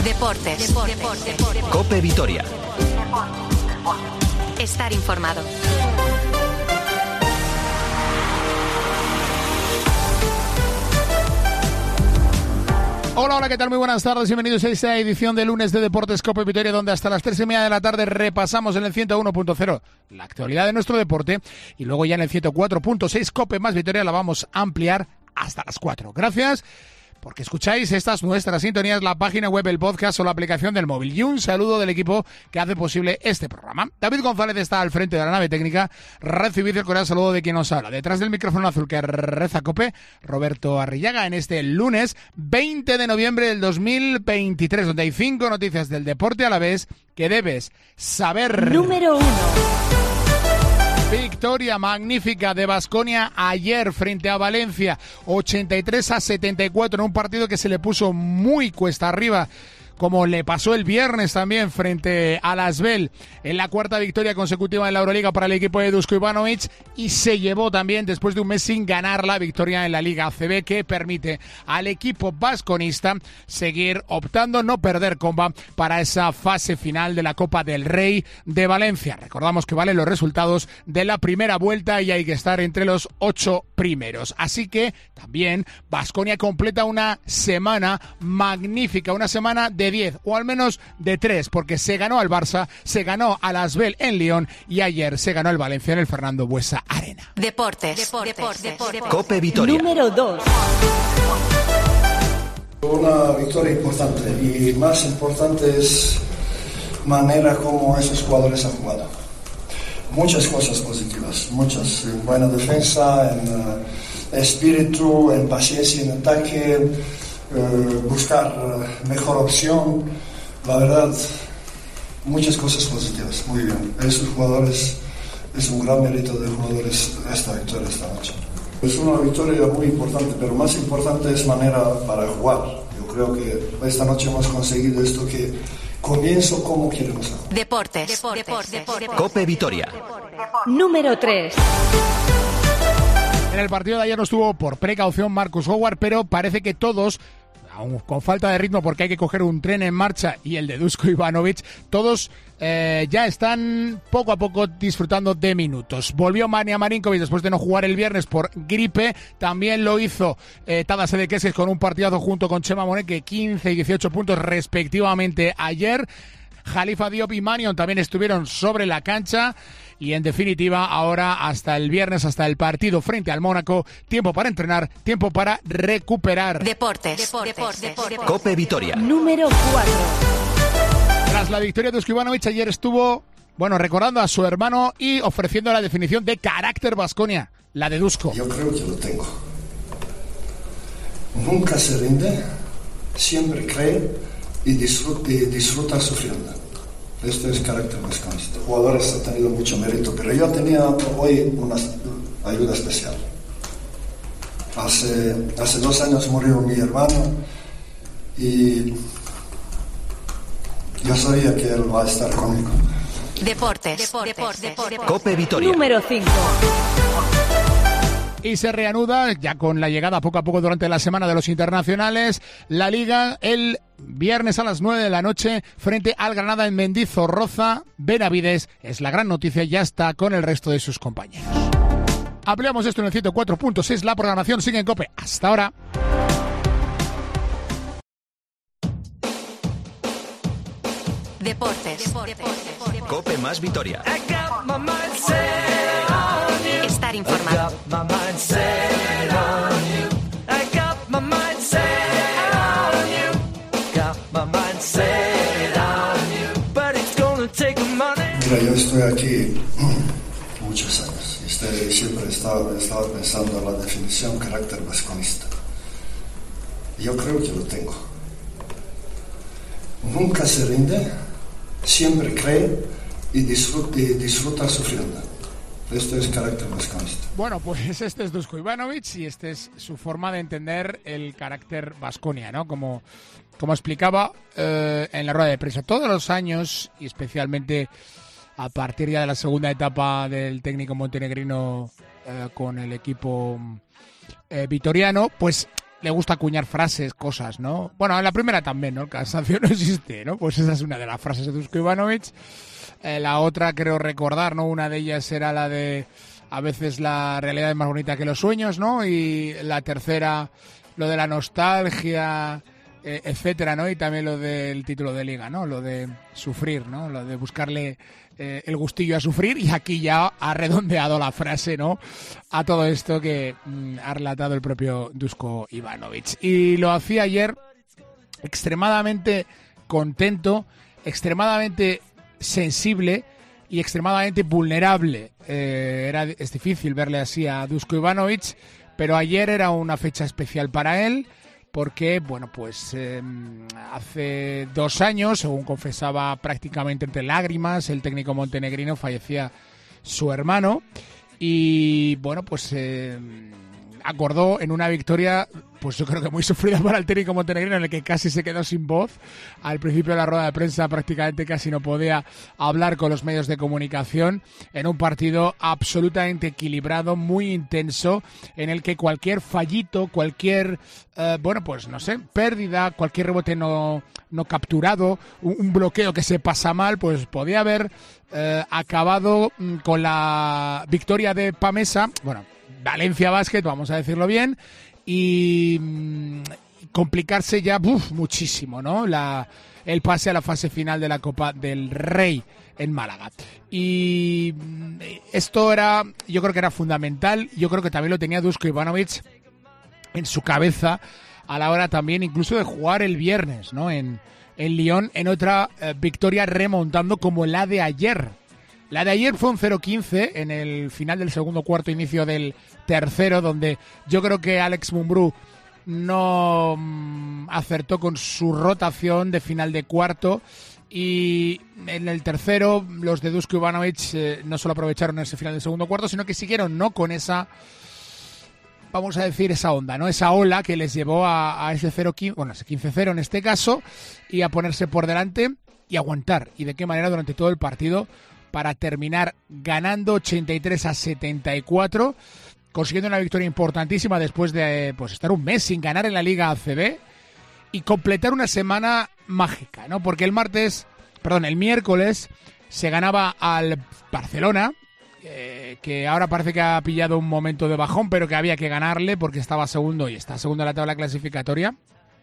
Deportes. COPE Vitoria. Estar informado. Hola, ¿qué tal? Muy buenas tardes, bienvenidos a esta edición de lunes de Deportes COPE Vitoria, donde hasta las 3:30 de la tarde repasamos en el 101.0 la actualidad de nuestro deporte y luego ya en el 104.6 COPE más Vitoria la vamos a ampliar hasta las 4. Gracias porque escucháis estas nuestras sintonías, la página web, el podcast o la aplicación del móvil. Y un saludo del equipo que hace posible este programa. David González está al frente de la nave técnica. Recibid el cordial saludo de quien nos habla. Detrás del micrófono azul que reza COPE, Roberto Arrillaga, en este lunes 20 de noviembre del 2023, donde hay 5 noticias del deporte a la vez que debes saber. Número 1. Victoria magnífica de Baskonia ayer frente a Valencia, 83-74, en un partido que se le puso muy cuesta arriba, como le pasó el viernes también frente a Asvel, en la cuarta victoria consecutiva en la Euroliga para el equipo de Dusko Ivanovic, y se llevó también, después de un mes sin ganar, la victoria en la Liga ACB, que permite al equipo vasconista seguir optando, no perder comba para esa fase final de la Copa del Rey de Valencia. Recordamos que valen los resultados de la primera vuelta y hay que estar entre los 8 primeros. Así que también Baskonia completa una semana magnífica, una semana de 10 o al menos de 3, porque se ganó al Barça, se ganó al Asvel en Lyon y ayer se ganó el Valencia en el Fernando Buesa Arena. Deportes. COPE Vitoria. Número 2. Una victoria importante y más importante es manera como esos jugadores han jugado. Muchas cosas positivas, muchas, en buena defensa, en espíritu, en paciencia en ataque, buscar mejor opción. La verdad, muchas cosas positivas, muy bien. Esos jugadores, es un gran mérito de jugadores esta victoria esta noche. Es una victoria muy importante, pero más importante es manera para jugar. Yo creo que esta noche hemos conseguido esto que comienzo como queremos hacer. Deportes. COPE Vitoria. Número 3. En el partido de ayer no estuvo por precaución Marcus Howard, pero parece que todos, aún con falta de ritmo porque hay que coger un tren en marcha y el de Dusko Ivanovic, todos ya están poco a poco disfrutando de minutos. Volvió Mania Marinkovic después de no jugar el viernes por gripe, también lo hizo Tadas Sedekeses con un partidazo junto con Chema Moneke, 15 y 18 puntos respectivamente ayer. Khalifa Diop y Manion también estuvieron sobre la cancha y en definitiva ahora hasta el viernes, hasta el partido frente al Mónaco, tiempo para entrenar, tiempo para recuperar. Deportes. COPE Vitoria. Número 4. Tras la victoria de Dusko Ivanovic ayer estuvo, recordando a su hermano y ofreciendo la definición de carácter Baskonia, la de Dusko. Yo creo que lo tengo. Nunca se rinde, siempre cree y disfruta sufriendo. Esto es carácter vasconista. Los jugadores han tenido mucho mérito, pero yo tenía hoy una ayuda especial. Hace 2 años murió mi hermano y yo sabía que él va a estar conmigo. Deportes. COPE Vitoria. Número 5. Y se reanuda, ya con la llegada poco a poco durante la semana de los internacionales, la Liga el viernes a las 9 de la noche frente al Granada en Mendizorroza. Benavides, es la gran noticia, ya está con el resto de sus compañeros. Ampliamos esto en el 104.6, la programación sigue en COPE. Hasta ahora. Deportes. COPE más Vitoria. Estar informado. Mira, yo estoy aquí muchos años y siempre estaba pensando en la definición carácter vasconista. Yo creo que lo tengo. Nunca se rinde, siempre cree y disfruta sufriendo. Esto es carácter vasconista. Bueno, pues este es Dusko Ivanovic y este es su forma de entender el carácter Baskonia, ¿no? Como explicaba en la rueda de prensa, todos los años y especialmente a partir ya de la segunda etapa del técnico montenegrino con el equipo vitoriano, pues le gusta acuñar frases, cosas, ¿no? Bueno, en la primera también, ¿no? El cansancio no existe, ¿no? Pues esa es una de las frases de Dusko Ivanovic. La otra, creo recordar, ¿no? Una de ellas era la de a veces la realidad es más bonita que los sueños, ¿no? Y la tercera, lo de la nostalgia, etcétera, ¿no? Y también lo del título de liga, ¿no? Lo de sufrir, ¿no? Lo de buscarle el gustillo a sufrir, y aquí ya ha redondeado la frase, ¿no? A todo esto que ha relatado el propio Dusko Ivanovic. Y lo hacía ayer extremadamente contento, extremadamente sensible y extremadamente vulnerable. Es difícil verle así a Dusko Ivanovic, pero ayer era una fecha especial para él, porque, bueno, pues hace 2 años, según confesaba prácticamente entre lágrimas, el técnico montenegrino, fallecía su hermano, y, bueno, pues acordó en una victoria, pues yo creo que muy sufrida para el técnico montenegrino, en el que casi se quedó sin voz. Al principio de la rueda de prensa prácticamente casi no podía hablar con los medios de comunicación, en un partido absolutamente equilibrado, muy intenso, en el que cualquier fallito, cualquier, bueno, pues no sé, pérdida, cualquier rebote no capturado, un bloqueo que se pasa mal, pues podía haber acabado con la victoria de Pamesa, bueno, Valencia Basket, vamos a decirlo bien, y complicarse ya muchísimo, ¿no? El pase a la fase final de la Copa del Rey en Málaga. Y esto era, yo creo que era fundamental. Yo creo que también lo tenía Dusko Ivanovic en su cabeza a la hora también incluso de jugar el viernes, ¿no? En Lyon, en otra victoria remontando como la de ayer. La de ayer fue un 0-15 en el final del segundo cuarto, inicio del tercero, donde yo creo que Alex Mumbrú no acertó con su rotación de final de cuarto, y en el tercero los de Dusko Ivanovic no solo aprovecharon ese final del segundo cuarto, sino que siguieron, ¿no?, con esa, vamos a decir, esa onda, ¿no?, esa ola que les llevó a ese 0-15, bueno, ese 15-0 en este caso, y a ponerse por delante y aguantar. Y de qué manera durante todo el partido, para terminar ganando 83-74, consiguiendo una victoria importantísima después de pues estar un mes sin ganar en la Liga ACB y completar una semana mágica, ¿no? Porque el miércoles se ganaba al Barcelona, que ahora parece que ha pillado un momento de bajón, pero que había que ganarle porque estaba segundo y está segundo en la tabla clasificatoria.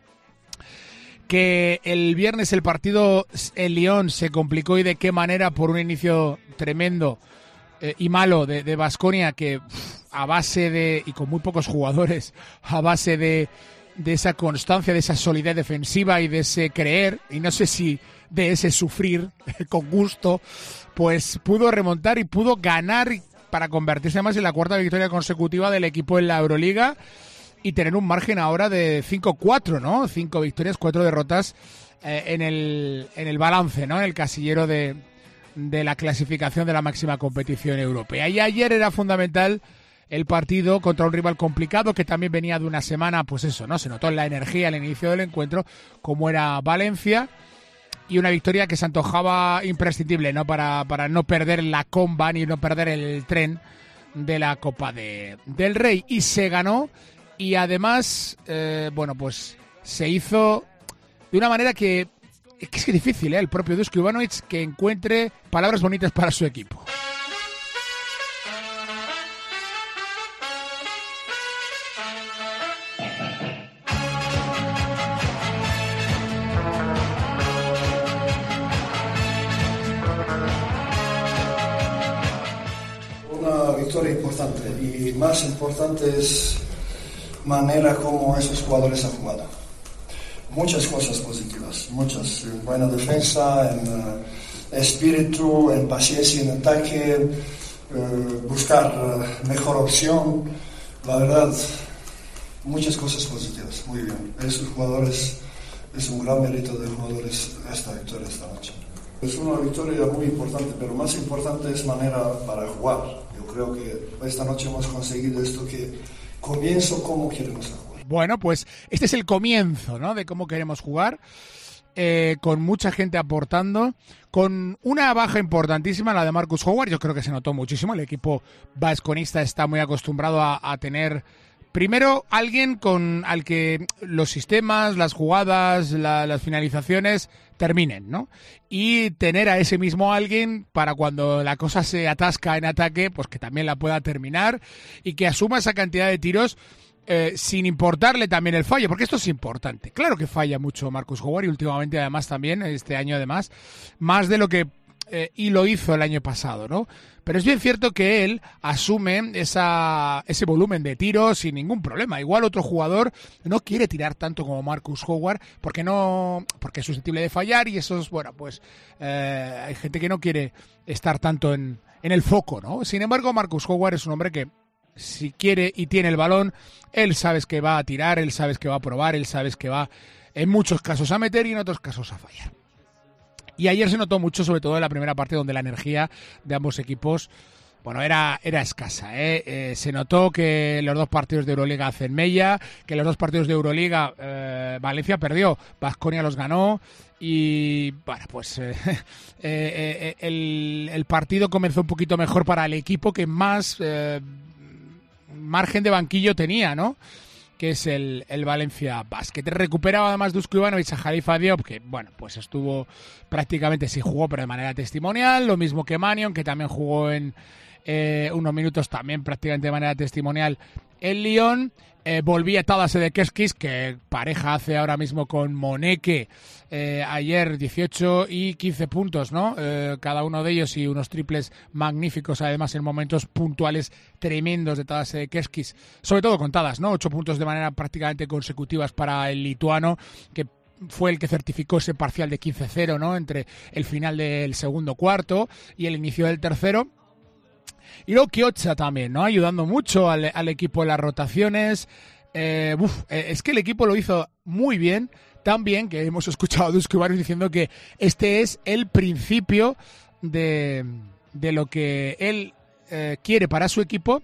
Que el viernes el partido en Lyon se complicó, y de qué manera, por un inicio tremendo y malo de Baskonia, que a base de, y con muy pocos jugadores, a base de esa constancia, de esa solidez defensiva y de ese creer, y no sé si de ese sufrir con gusto, pues pudo remontar y pudo ganar para convertirse más en la 4ª victoria consecutiva del equipo en la Euroliga, y tener un margen ahora de 5-4, ¿no? 5 victorias, 4 derrotas en el balance, ¿no? En el casillero de la clasificación de la máxima competición europea. Y ayer era fundamental el partido contra un rival complicado, que también venía de una semana, pues eso, ¿no? Se notó en la energía al inicio del encuentro, como era Valencia, y una victoria que se antojaba imprescindible, ¿no? Para no perder la comba ni no perder el tren de la Copa del Rey. Y se ganó. Y además, bueno, pues se hizo de una manera que es difícil, el propio Dusko Ivanovic, que encuentre palabras bonitas para su equipo. Una victoria importante, y más importante es manera como esos jugadores han jugado. Muchas cosas positivas, muchas, en buena defensa, en espíritu, en paciencia en ataque, buscar mejor opción. La verdad, muchas cosas positivas, muy bien. Esos jugadores, es un gran mérito de jugadores esta victoria esta noche. Es una victoria muy importante, pero más importante es manera para jugar. Yo creo que esta noche hemos conseguido esto, que comienzo cómo queremos jugar. Bueno, pues este es el comienzo, ¿no?, de cómo queremos jugar, con mucha gente aportando, con una baja importantísima, la de Marcus Howard. Yo creo que se notó muchísimo. El equipo basconista está muy acostumbrado a tener primero, alguien al que los sistemas, las jugadas, las finalizaciones terminen, ¿no? Y tener a ese mismo alguien para cuando la cosa se atasca en ataque, pues que también la pueda terminar y que asuma esa cantidad de tiros sin importarle también el fallo, porque esto es importante. Claro que falla mucho Marcus Howard y últimamente además también, este año además, más de lo que y lo hizo el año pasado, ¿no? Pero es bien cierto que él asume ese volumen de tiros sin ningún problema. Igual otro jugador no quiere tirar tanto como Marcus Howard porque es susceptible de fallar y eso es, bueno, pues hay gente que no quiere estar tanto en el foco, ¿no? Sin embargo, Marcus Howard es un hombre que si quiere y tiene el balón, él sabe que va a tirar, él sabe que va a probar, él sabe que va en muchos casos a meter y en otros casos a fallar. Y ayer se notó mucho, sobre todo en la primera parte, donde la energía de ambos equipos, bueno, era escasa. Se notó que los dos partidos de Euroliga hacen mella, que los dos partidos de Euroliga Valencia perdió, Baskonia los ganó y, bueno, pues el partido comenzó un poquito mejor para el equipo que más margen de banquillo tenía, ¿no? Que es el Valencia Basket. Recuperaba además Dusko Ivanovic a Khalifa Diop, que bueno, pues estuvo prácticamente, sí jugó, pero de manera testimonial, lo mismo que Mannion, que también jugó en unos minutos también prácticamente de manera testimonial en Lyon. Volvía Tadas Sedekerskis, que pareja hace ahora mismo con Moneke, ayer 18 y 15 puntos, ¿no? Cada uno de ellos y unos triples magníficos, además en momentos puntuales tremendos de Tadas Sedekerskis, sobre todo con Tadas, ¿no? 8 puntos de manera prácticamente consecutivas para el lituano, que fue el que certificó ese parcial de 15-0, ¿no? Entre el final del segundo cuarto y el inicio del tercero. Y luego Chiozza también, ¿no? Ayudando mucho al equipo en las rotaciones. Es que el equipo lo hizo muy bien, tan bien que hemos escuchado a Dusko Ivanovic diciendo que este es el principio de lo que él quiere para su equipo.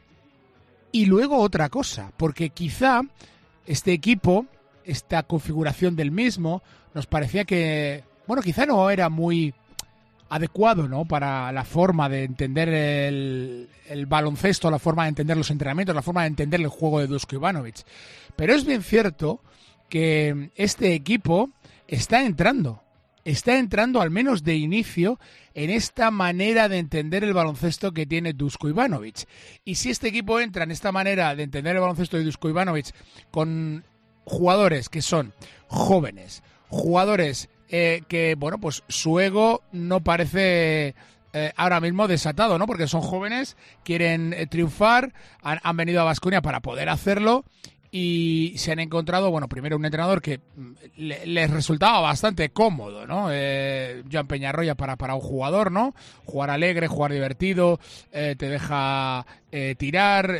Y luego otra cosa, porque quizá este equipo, esta configuración del mismo, nos parecía que, bueno, quizá no era muy adecuado, ¿no? Para la forma de entender el baloncesto, la forma de entender los entrenamientos, la forma de entender el juego de Dusko Ivanovic. Pero es bien cierto que este equipo está entrando al menos de inicio en esta manera de entender el baloncesto que tiene Dusko Ivanovic. Y si este equipo entra en esta manera de entender el baloncesto de Dusko Ivanovic con jugadores que son jóvenes, jugadores que, bueno, pues su ego no parece ahora mismo desatado, ¿no? Porque son jóvenes, quieren triunfar, han venido a Baskonia para poder hacerlo y se han encontrado, bueno, primero un entrenador que les resultaba bastante cómodo, ¿no? Joan Peñarroya para un jugador, ¿no? Jugar alegre, jugar divertido, te deja tirar,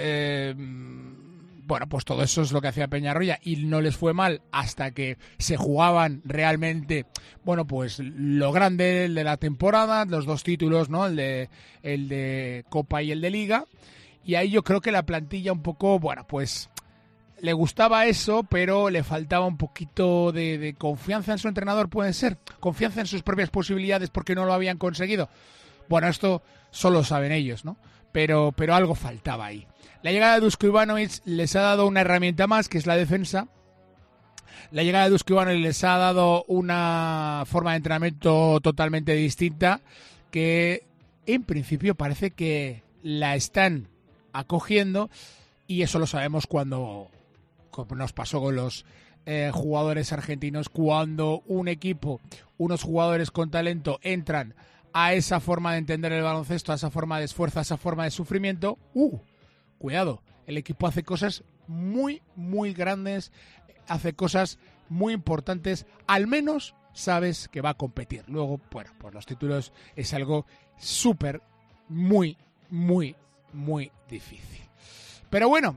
bueno, pues todo eso es lo que hacía Peñarroya y no les fue mal hasta que se jugaban realmente, bueno, pues lo grande de la temporada, los dos títulos, ¿no? El de Copa y el de Liga. Y ahí yo creo que la plantilla un poco, bueno, pues le gustaba eso, pero le faltaba un poquito de confianza en su entrenador, puede ser. Confianza en sus propias posibilidades porque no lo habían conseguido. Bueno, esto solo saben ellos, ¿no? Pero algo faltaba ahí. La llegada de Dusko Ivanovic les ha dado una herramienta más, que es la defensa. La llegada de Dusko Ivanovic les ha dado una forma de entrenamiento totalmente distinta, que en principio parece que la están acogiendo, y eso lo sabemos como nos pasó con los jugadores argentinos, cuando un equipo, unos jugadores con talento entran a esa forma de entender el baloncesto, a esa forma de esfuerzo, a esa forma de sufrimiento, cuidado, el equipo hace cosas muy, muy grandes, hace cosas muy importantes, al menos sabes que va a competir. Luego, bueno, pues los títulos es algo súper, muy, muy, muy difícil. Pero bueno,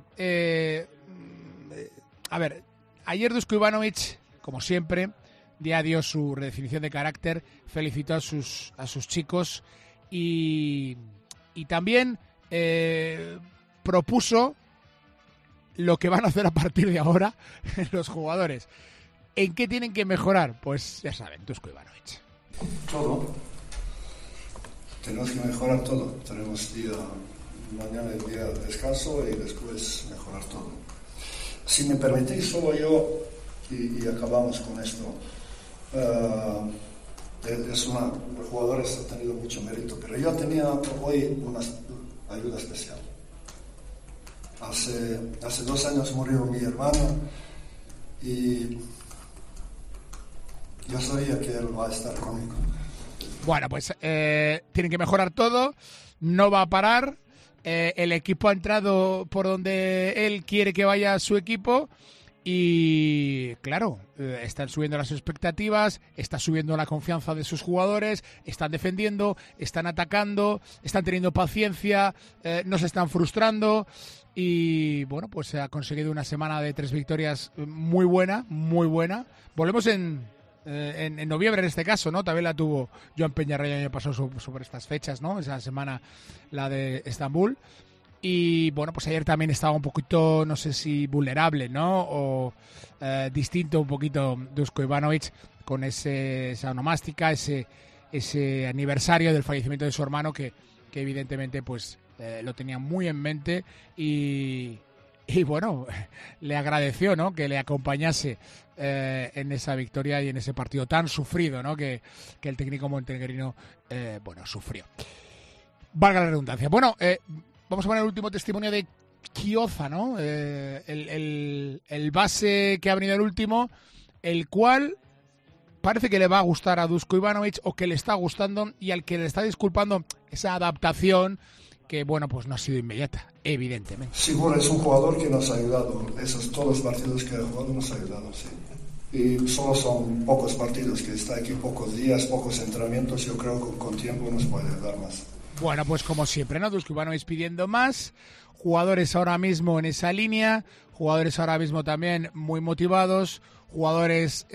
a ver, ayer Dusko Ivanovic, como siempre, ya dio su redefinición de carácter, felicitó a sus chicos y también propuso lo que van a hacer a partir de ahora los jugadores. ¿En qué tienen que mejorar? Pues ya saben, Dusko Ivanovic. Todo. Tenemos que mejorar todo. Tenemos mañana el día de descanso y después mejorar todo. Si me permitís, solo yo, y acabamos con esto, los jugadores han tenido mucho mérito, pero yo tenía hoy una ayuda especial. Hace 2 años murió mi hermano y yo sabía que él va a estar conmigo. Bueno, pues tienen que mejorar todo, no va a parar. El equipo ha entrado por donde él quiere que vaya su equipo y, claro, están subiendo las expectativas, está subiendo la confianza de sus jugadores, están defendiendo, están atacando, están teniendo paciencia, no se están frustrando y, bueno, pues se ha conseguido una semana de 3 victorias muy buena, muy buena. Volvemos en noviembre en este caso, ¿no? También la tuvo Joan Peñarroya el año pasado sobre estas fechas, ¿no? Esa semana, la de Estambul. Y bueno, pues ayer también estaba un poquito, no sé si vulnerable, ¿no? O distinto un poquito Dusko Ivanovic con esa onomástica, ese aniversario del fallecimiento de su hermano que evidentemente pues lo tenía muy en mente y bueno, le agradeció, ¿no? Que le acompañase en esa victoria y en ese partido tan sufrido, ¿no? Que el técnico montenegrino, sufrió. Valga la redundancia. Bueno, vamos a poner el último testimonio de Chiozza, ¿no? El base que ha venido el último, el cual parece que le va a gustar a Dusko Ivanovic o que le está gustando y al que le está disculpando esa adaptación que, bueno, pues no ha sido inmediata, evidentemente. Seguro, es un jugador que nos ha ayudado. Todos los partidos que ha jugado nos ha ayudado, sí. Y solo son pocos partidos, que está aquí pocos días, pocos entrenamientos. Yo creo que con tiempo nos puede ayudar más. Bueno, pues como siempre, ¿no? Dusko Ivanovic pidiendo más. Jugadores ahora mismo en esa línea. Jugadores ahora mismo también muy motivados. Jugadores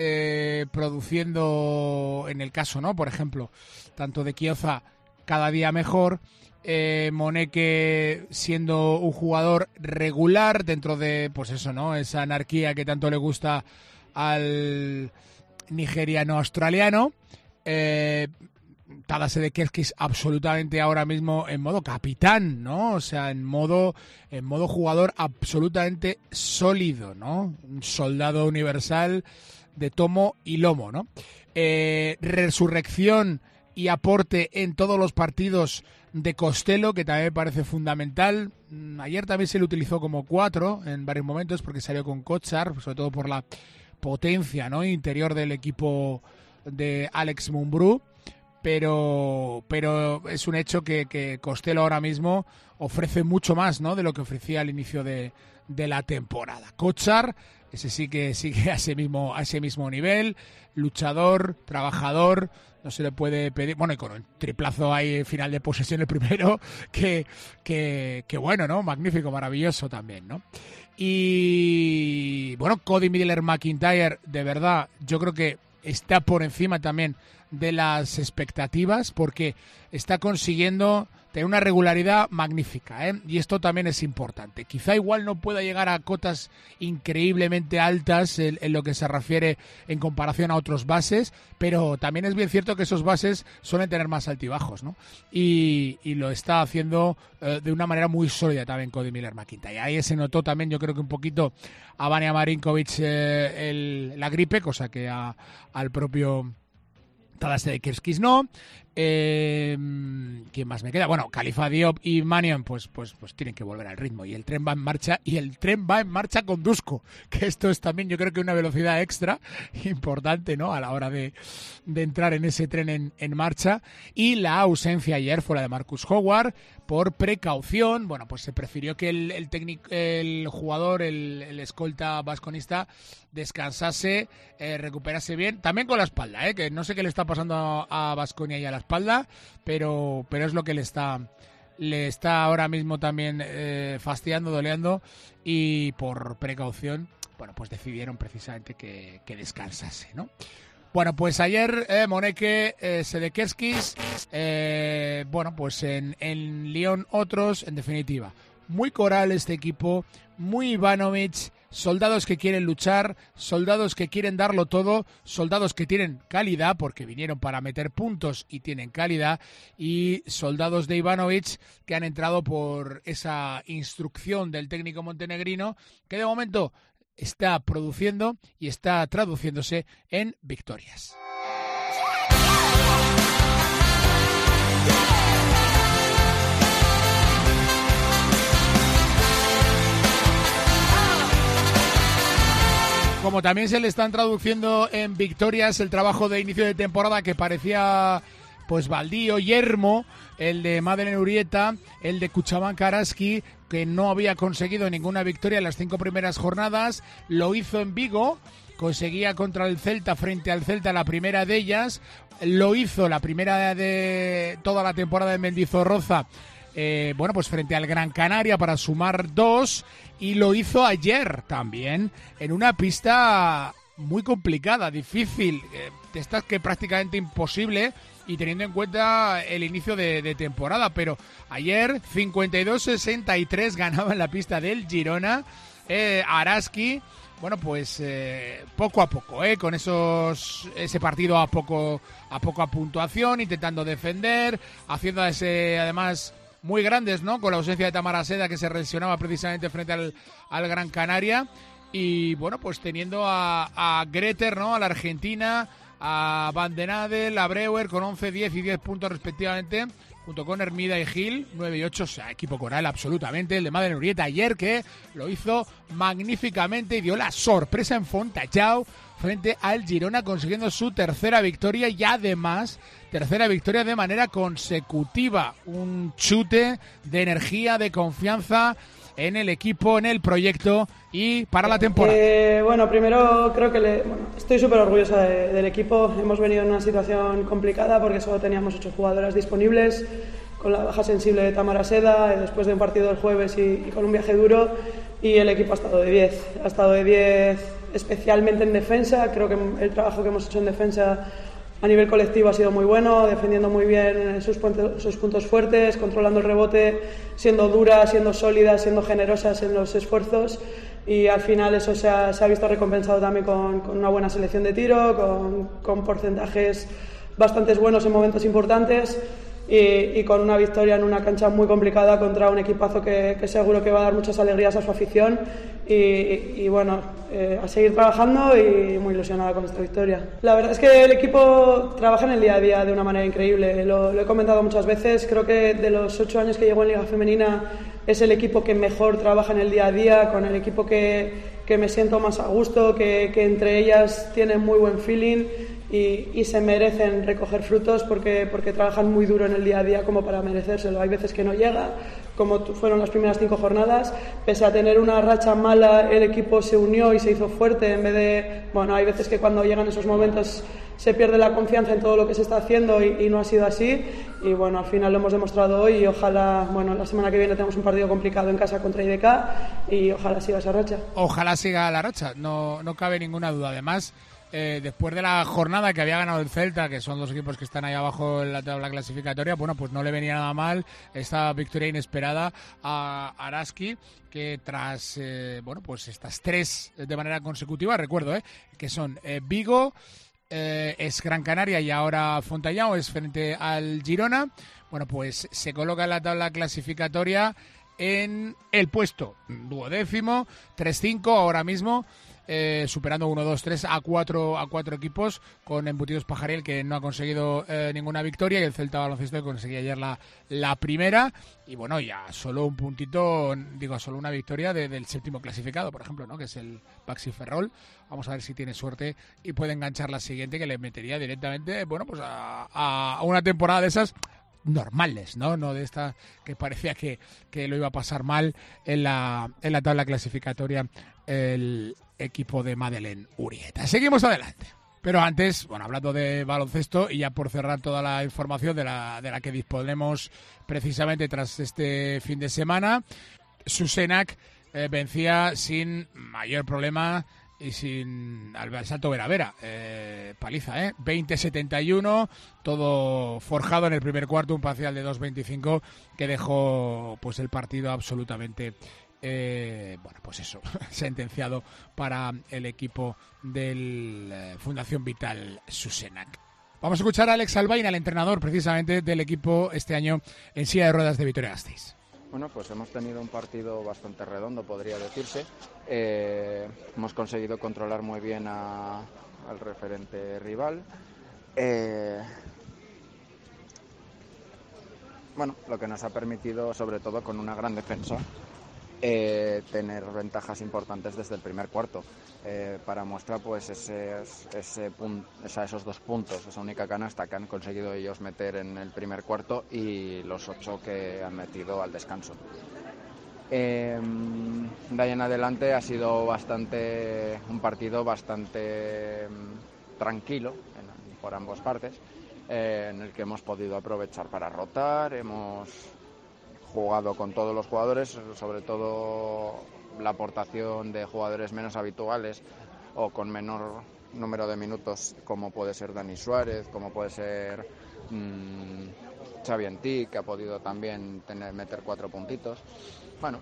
produciendo, en el caso, ¿no? Por ejemplo, tanto de Chiozza cada día mejor. Moneke siendo un jugador regular dentro de, pues eso, ¿no? Esa anarquía que tanto le gusta al nigeriano australiano. Tadas Sedekerskis absolutamente ahora mismo en modo capitán, ¿no? O sea, en modo jugador absolutamente sólido, ¿no? Un soldado universal de tomo y lomo, ¿no? Resurrección y aporte en todos los partidos de Costello, que también me parece fundamental. Ayer también se le utilizó como 4 en varios momentos porque salió con Kotsar, sobre todo por la potencia, ¿no? Interior del equipo de Alex Mumbrú. Pero es un hecho que Costello ahora mismo ofrece mucho más, ¿no? De lo que ofrecía al inicio de la temporada. Kotsar, ese sí que sigue a ese mismo nivel, luchador, trabajador, no se le puede pedir, bueno, y con un triplazo ahí final de posesión el primero, que bueno, ¿no? Magnífico, maravilloso también, ¿no? Y bueno, Cody Miller-McIntyre, de verdad, yo creo que está por encima también de las expectativas porque está consiguiendo tener una regularidad magnífica, ¿eh? Y esto también es importante. Quizá igual no pueda llegar a cotas increíblemente altas en lo que se refiere en comparación a otros bases, pero también es bien cierto que esos bases suelen tener más altibajos, ¿no? Y lo está haciendo de una manera muy sólida también Cody Miller-McIntyre. Ahí se notó también, yo creo que un poquito a Vania Marinkovic la gripe, cosa que al propio Tadas Sedekerskis no. ¿Quién más me queda? Bueno, Khalifa Diop y Manion pues tienen que volver al ritmo y el tren va en marcha con Dusko, que esto es también yo creo que una velocidad extra importante, ¿no? A la hora de entrar en ese tren en marcha. Y la ausencia ayer fue la de Marcus Howard por precaución. Bueno, pues se prefirió que el jugador, el escolta vasconista descansase, recuperase bien, también con la espalda, que no sé qué le está pasando a Baskonia y a la espalda, pero es lo que le está ahora mismo también fastidiando, doleando, y por precaución, bueno, pues decidieron precisamente que descansase, ¿no? Bueno, pues ayer Moneke, Sedekerskis, bueno, pues en Lyon otros, en definitiva. Muy coral este equipo, muy Ivanovic, soldados que quieren luchar, soldados que quieren darlo todo, soldados que tienen calidad porque vinieron para meter puntos y tienen calidad, y soldados de Ivanovic que han entrado por esa instrucción del técnico montenegrino que de momento está produciendo y está traduciéndose en victorias. Como también se le están traduciendo en victorias el trabajo de inicio de temporada que parecía pues baldío, yermo, el de Madeleine Urieta, el de Cuchabank Araski, que no había conseguido ninguna victoria en las 5 primeras jornadas, lo hizo en Vigo, conseguía contra el Celta, frente al Celta, la primera de ellas, lo hizo la primera de toda la temporada en Mendizorroza, pues frente al Gran Canaria para sumar 2, y lo hizo ayer también en una pista muy complicada, difícil, de estas que prácticamente imposible, y teniendo en cuenta el inicio de temporada, pero ayer 52-63 ganaba en la pista del Girona. Araski, poco a poco, con ese partido a poco a puntuación, intentando defender, haciendo además muy grandes, ¿no? Con la ausencia de Tamara Seda, que se lesionaba precisamente frente al Gran Canaria, y pues teniendo a Greter, ¿no? A la argentina, a Van den Adel, a Breuer con 11, 10 y 10 puntos respectivamente, junto con Hermida y Gil, 9 y 8, o sea, equipo coral absolutamente, el de Madeleine Urieta ayer, que lo hizo magníficamente y dio la sorpresa en Fontallao frente al Girona, consiguiendo su tercera victoria y además tercera victoria de manera consecutiva, un chute de energía, de confianza en el equipo, en el proyecto y para la temporada. Primero creo que estoy súper orgullosa del equipo. Hemos venido en una situación complicada porque solo teníamos 8 jugadoras disponibles, con la baja sensible de Tamara Seda, después de un partido el jueves y con un viaje duro, y el equipo ha estado de 10. Ha estado de 10 especialmente en defensa. Creo que el trabajo que hemos hecho en defensa a nivel colectivo ha sido muy bueno, defendiendo muy bien sus puntos fuertes, controlando el rebote, siendo duras, siendo sólidas, siendo generosas en los esfuerzos, y al final eso se ha visto recompensado también con una buena selección de tiro, con porcentajes bastante buenos en momentos importantes, y con una victoria en una cancha muy complicada contra un equipazo que seguro que va a dar muchas alegrías a su afición, a seguir trabajando y muy ilusionada con esta victoria. La verdad es que el equipo trabaja en el día a día de una manera increíble, lo he comentado muchas veces. Creo que de los 8 años que llevo en Liga Femenina es el equipo que mejor trabaja en el día a día, con el equipo que me siento más a gusto, que entre ellas tienen muy buen feeling y se merecen recoger frutos porque trabajan muy duro en el día a día como para merecérselo. Hay veces que no llega, como fueron las primeras 5 jornadas, pese a tener una racha mala, el equipo se unió y se hizo fuerte en vez de... hay veces que cuando llegan esos momentos se pierde la confianza en todo lo que se está haciendo y no ha sido así, y al final lo hemos demostrado hoy, y ojalá, la semana que viene tenemos un partido complicado en casa contra IDK y ojalá siga esa racha. Ojalá siga la racha, no cabe ninguna duda. Además, después de la jornada que había ganado el Celta, que son 2 equipos que están ahí abajo en la tabla clasificatoria, pues no le venía nada mal esta victoria inesperada a Araski, que tras estas 3 de manera consecutiva, recuerdo, que son Vigo, es Gran Canaria y ahora Fontallao, es frente al Girona, pues se coloca en la tabla clasificatoria en el puesto 12º, 3-5 ahora mismo, superando 1-2-3 a 4 equipos, con Embutidos Pajariel, que no ha conseguido ninguna victoria, y el Celta Baloncesto, que conseguía ayer la primera, y ya solo un puntito, solo una victoria del 7º clasificado, por ejemplo, ¿no? Que es el Baxi Ferrol. Vamos a ver si tiene suerte y puede enganchar la siguiente, que le metería directamente a una temporada de esas normales, no de esta que parecía que lo iba a pasar mal en la tabla clasificatoria el equipo de Madeleine Urieta. Seguimos adelante. Pero antes, hablando de baloncesto, y ya por cerrar toda la información de la que disponemos precisamente tras este fin de semana, Susenac vencía sin mayor problema y sin al Salto Vera, paliza, 20-71, todo forjado en el primer cuarto, un parcial de 2-25 que dejó el partido absolutamente bueno, pues eso, sentenciado para el equipo del Fundación Vital Susenac. Vamos a escuchar a Alex Albaina, el entrenador precisamente del equipo este año en silla de ruedas de Vitoria-Gasteiz. Bueno, pues hemos tenido un partido bastante redondo, podría decirse. Hemos conseguido controlar muy bien al referente rival. Bueno, lo que nos ha permitido, sobre todo con una gran defensa, tener ventajas importantes desde el primer cuarto. Para muestra, pues esos 2 puntos, esa única canasta que han conseguido ellos meter en el primer cuarto y los 8 que han metido al descanso. De ahí en adelante ha sido un partido bastante tranquilo por ambas partes, en el que hemos podido aprovechar para rotar, hemos jugado con todos los jugadores, sobre todo la aportación de jugadores menos habituales o con menor número de minutos, como puede ser Dani Suárez, como puede ser Xavi Antí, que ha podido también meter 4 puntitos. Bueno,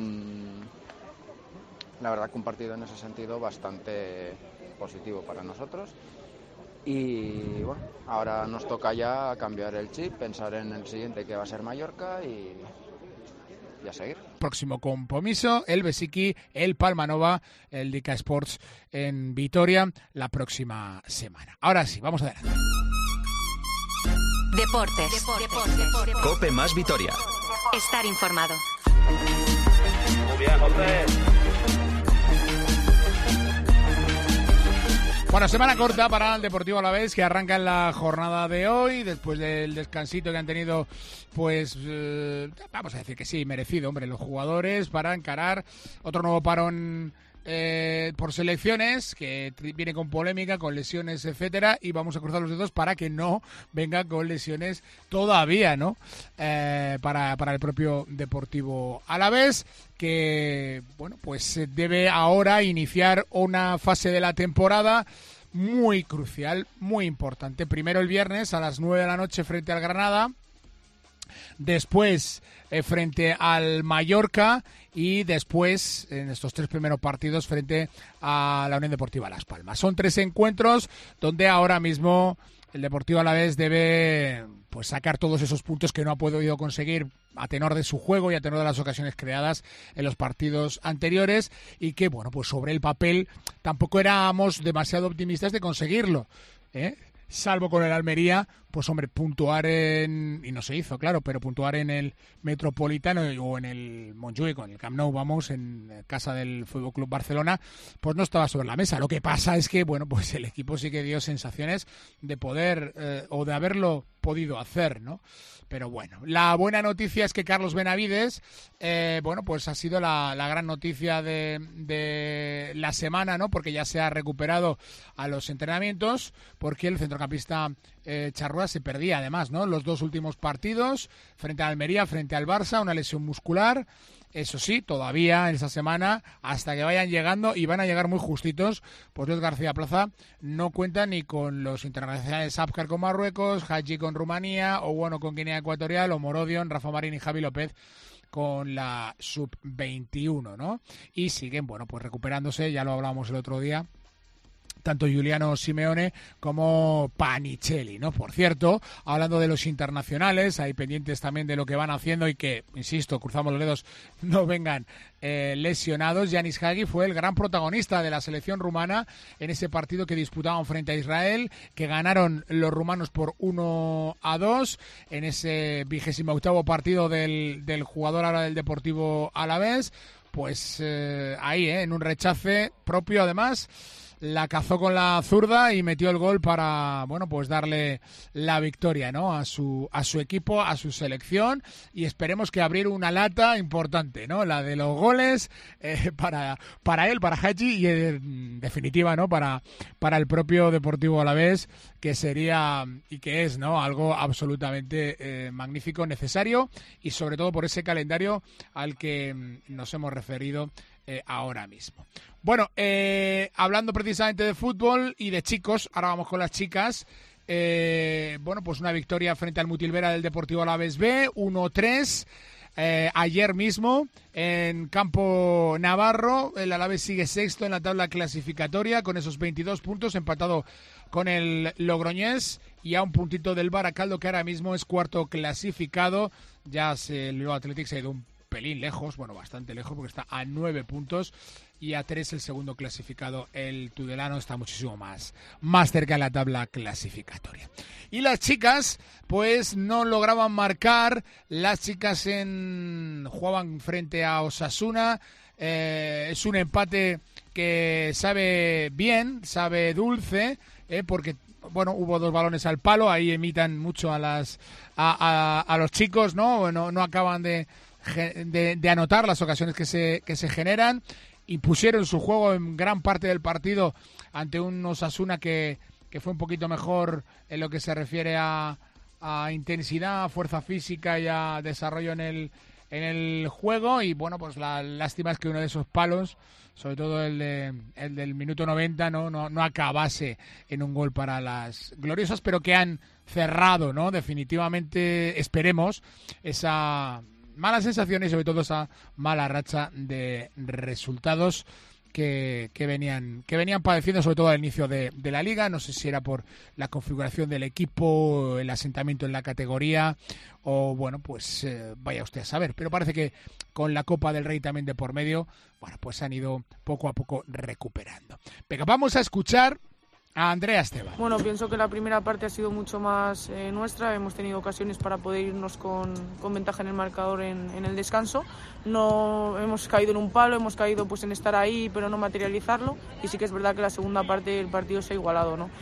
la verdad que un partido en ese sentido bastante positivo para nosotros. Y bueno, ahora nos toca ya cambiar el chip, pensar en el siguiente, que va a ser Mallorca, y a seguir. Próximo compromiso, el Besiki, el Palmanova, el Dica Sports en Vitoria la próxima semana. Ahora sí, vamos adelante. Deportes. Cope más Vitoria. Estar informado. Muy bien, José. Bueno, semana corta para el Deportivo Alavés, que arranca en la jornada de hoy, después del descansito que han tenido, pues, vamos a decir que sí, merecido, hombre, los jugadores, para encarar otro nuevo parón por selecciones, que viene con polémica, con lesiones, etcétera, y vamos a cruzar los dedos para que no venga con lesiones todavía, ¿no? Para el propio Deportivo Alavés, que, bueno, pues debe ahora iniciar una fase de la temporada muy crucial, muy importante. Primero el viernes a las 9 de la noche frente al Granada, después frente al Mallorca y después en estos 3 primeros partidos frente a la Unión Deportiva Las Palmas. Son 3 encuentros donde ahora mismo el Deportivo Alavés debe, pues, sacar todos esos puntos que no ha podido conseguir a tenor de su juego y a tenor de las ocasiones creadas en los partidos anteriores, y que, bueno, pues sobre el papel tampoco éramos demasiado optimistas de conseguirlo, salvo con el Almería, pues hombre, puntuar y no se hizo, claro, pero puntuar en el Metropolitano o en el Montjuïc, en el Camp Nou, vamos, en casa del Fútbol Club Barcelona, pues no estaba sobre la mesa. Lo que pasa es que, bueno, pues el equipo sí que dio sensaciones de poder o de haberlo podido hacer, ¿no? Pero bueno, la buena noticia es que Carlos Benavides, bueno, pues ha sido la gran noticia de la semana, ¿no? Porque ya se ha recuperado a los entrenamientos, porque el centrocampista Charrúa se perdía además, ¿no? Los 2 últimos partidos, frente a Almería, frente al Barça, una lesión muscular. Eso sí, todavía en esa semana, hasta que vayan llegando, y van a llegar muy justitos, pues Luis García Plaza no cuenta ni con los internacionales Abkar con Marruecos, Hadji con Rumanía, o bueno con Guinea Ecuatorial, o Morodion, Rafa Marín y Javi López con la Sub-21, ¿no? Y siguen, bueno, pues recuperándose, ya lo hablábamos el otro día, tanto Giuliano Simeone como Panicelli, ¿no? Por cierto, hablando de los internacionales, hay pendientes también de lo que van haciendo y que, insisto, cruzamos los dedos, no vengan lesionados. Yanis Hagi fue el gran protagonista de la selección rumana en ese partido que disputaban frente a Israel, que ganaron los rumanos por 1-2 en ese 28º partido del jugador ahora del Deportivo Alavés. Pues ahí, en un rechace propio, además, la cazó con la zurda y metió el gol para, bueno, pues darle la victoria, ¿no? A su equipo, a su selección, y esperemos que abrir una lata importante, ¿no? La de los goles para él, para Hadji, y en definitiva, ¿no? Para el propio Deportivo Alavés, que sería y que es, ¿no? Algo absolutamente magnífico, necesario, y sobre todo por ese calendario al que nos hemos referido ahora mismo. Bueno, hablando precisamente de fútbol y de chicos, ahora vamos con las chicas. Bueno, pues una victoria frente al Mutilvera del Deportivo Alavés B, 1-3. ayer mismo en Campo Navarro. El Alavés sigue sexto en la tabla clasificatoria con esos 22 puntos, empatado con el Logroñés y a un puntito del Baracaldo, que ahora mismo es cuarto clasificado. Ya el Bilbao Athletic se ha ido un pelín lejos, bueno, bastante lejos, porque está a 9 puntos y a 3 el segundo clasificado. El Tudelano está muchísimo más cerca de la tabla clasificatoria. Y las chicas, pues no lograban marcar. Las chicas jugaban frente a Osasuna. Es un empate que sabe bien, sabe dulce, porque bueno, hubo 2 balones al palo. Ahí imitan mucho a los chicos, ¿no? No acaban de anotar las ocasiones que se generan, y pusieron su juego en gran parte del partido ante un Osasuna que fue un poquito mejor en lo que se refiere a intensidad, fuerza física y a desarrollo en el juego. Y bueno, pues la lástima es que uno de esos palos, sobre todo el del minuto 90, no acabase en un gol para las gloriosas, pero que han cerrado, ¿no? Definitivamente, esperemos, esa malas sensaciones y sobre todo esa mala racha de resultados que venían padeciendo, sobre todo al inicio de la liga. No sé si era por la configuración del equipo, el asentamiento en la categoría, o bueno, pues vaya usted a saber. Pero parece que con la Copa del Rey también de por medio, bueno, pues han ido poco a poco recuperando. Venga, vamos a escuchar a Andrea Esteban. Bueno, pienso que la primera parte ha sido mucho más nuestra. Hemos tenido ocasiones para poder irnos con ventaja en el marcador en el descanso. No hemos caído en un palo, hemos caído pues en estar ahí pero no materializarlo, y sí que es verdad que la segunda parte el partido se ha igualado, ¿no?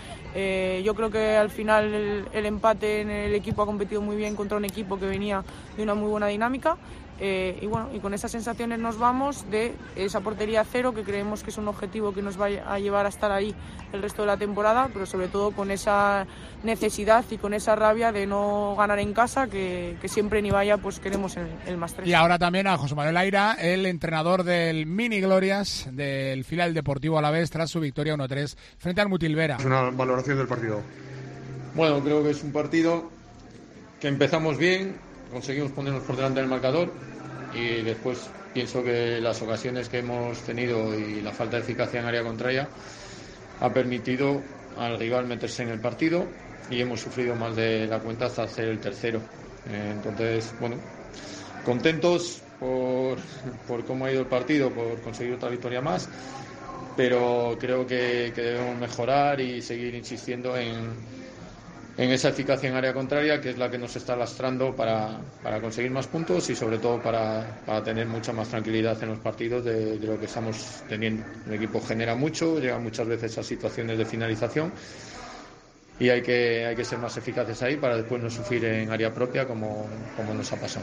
Yo creo que al final el empate en el equipo ha competido muy bien contra un equipo que venía de una muy buena dinámica. Y bueno, y con esas sensaciones nos vamos de esa portería cero, que creemos que es un objetivo que nos va a llevar a estar ahí el resto de la temporada, pero sobre todo con esa necesidad y con esa rabia de no ganar en casa, que siempre ni vaya pues queremos el más 3. Y ahora también a José Manuel Aira, el entrenador del Mini Glorias del filial Deportivo Alavés, tras su victoria 1-3 frente al Mutilvera. Es una valoración del partido. Bueno, creo que es un partido que empezamos bien, conseguimos ponernos por delante del marcador, y después pienso que las ocasiones que hemos tenido y la falta de eficacia en área contraria ha permitido al rival meterse en el partido, y hemos sufrido más de la cuenta hasta hacer el tercero. Entonces, bueno, contentos por cómo ha ido el partido, por conseguir otra victoria más, pero creo que debemos mejorar y seguir insistiendo en esa eficacia en área contraria, que es la que nos está lastrando para conseguir más puntos y sobre todo para tener mucha más tranquilidad en los partidos de lo que estamos teniendo. El equipo genera mucho, llega muchas veces a situaciones de finalización, y hay que ser más eficaces ahí para después no sufrir en área propia como nos ha pasado.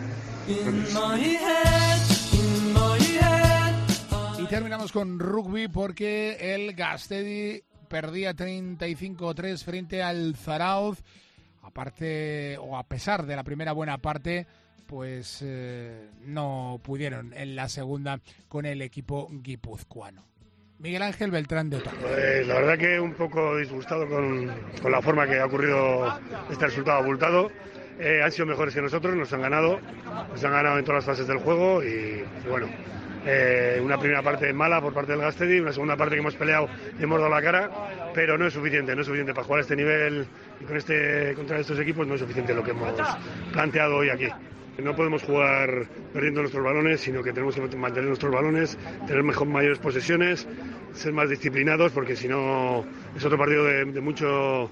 Y terminamos con rugby, porque el Gastedi perdía 35-3 frente al Zarauz. A pesar de la primera buena parte, pues no pudieron en la segunda con el equipo guipuzcoano. Miguel Ángel Beltrán de Otac. Pues la verdad que un poco disgustado con la forma que ha ocurrido este resultado abultado. Han sido mejores que nosotros, nos han ganado en todas las fases del juego, y bueno, una primera parte mala por parte del Gastedi, una segunda parte que hemos peleado y hemos dado la cara, pero no es suficiente para jugar a este nivel y contra estos equipos. No es suficiente lo que hemos planteado hoy aquí. No podemos jugar perdiendo nuestros balones, sino que tenemos que mantener nuestros balones, tener mayores posesiones, ser más disciplinados, porque si no es otro partido de mucho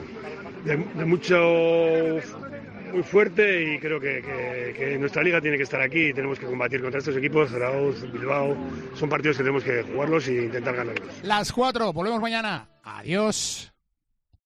muy fuerte, y creo que nuestra liga tiene que estar aquí y tenemos que combatir contra estos equipos. Zarauz, Bilbao, son partidos que tenemos que jugarlos e intentar ganarlos. Las 4, volvemos mañana. Adiós.